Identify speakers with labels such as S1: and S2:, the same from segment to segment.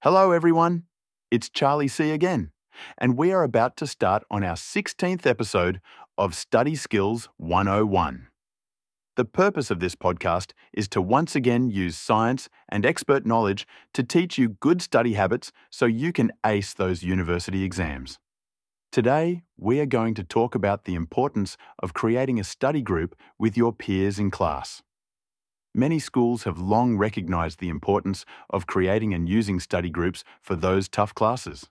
S1: Hello, everyone. It's Charlie C again, and we are about to start on our 16th episode of Study Skills 101. The purpose of this podcast is to once again use science and expert knowledge to teach you good study habits so you can ace those university exams. Today, we are going to talk about the importance of creating a study group with your peers in class. Many schools have long recognised the importance of creating and using study groups for those tough classes.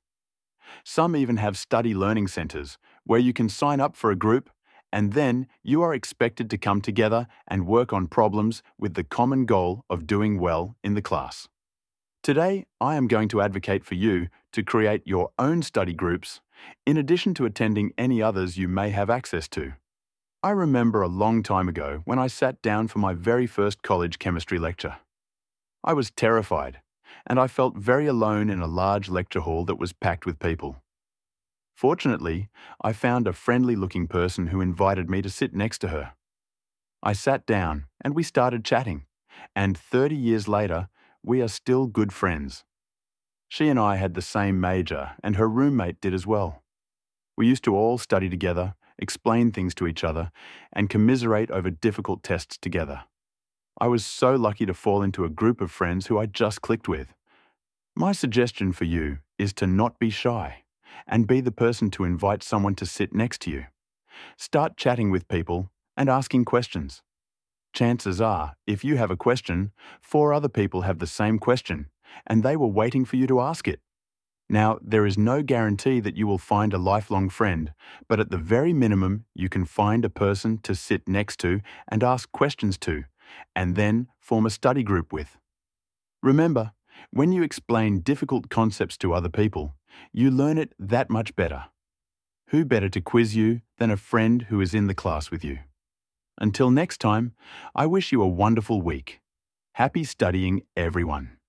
S1: Some even have study learning centres where you can sign up for a group and then you are expected to come together and work on problems with the common goal of doing well in the class. Today, I am going to advocate for you to create your own study groups in addition to attending any others you may have access to. I remember a long time ago when I sat down for my very first college chemistry lecture. I was terrified, and I felt very alone in a large lecture hall that was packed with people. Fortunately, I found a friendly-looking person who invited me to sit next to her. I sat down and we started chatting, and 30 years later, we are still good friends. She and I had the same major, and her roommate did as well. We used to all study together, explain things to each other, and commiserate over difficult tests together. I was so lucky to fall into a group of friends who I just clicked with. My suggestion for you is to not be shy and be the person to invite someone to sit next to you. Start chatting with people and asking questions. Chances are, if you have a question, 4 other people have the same question, and they were waiting for you to ask it. Now, there is no guarantee that you will find a lifelong friend, but at the very minimum, you can find a person to sit next to and ask questions to, and then form a study group with. Remember, when you explain difficult concepts to other people, you learn it that much better. Who better to quiz you than a friend who is in the class with you? Until next time, I wish you a wonderful week. Happy studying, everyone.